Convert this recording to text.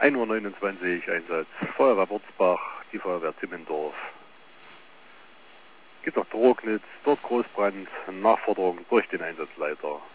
1:29 Uhr Einsatz. Feuerwehr Wurzbach, die Feuerwehr Zimmendorf. Geht nach Drognitz, dort Großbrand, Nachforderung durch den Einsatzleiter.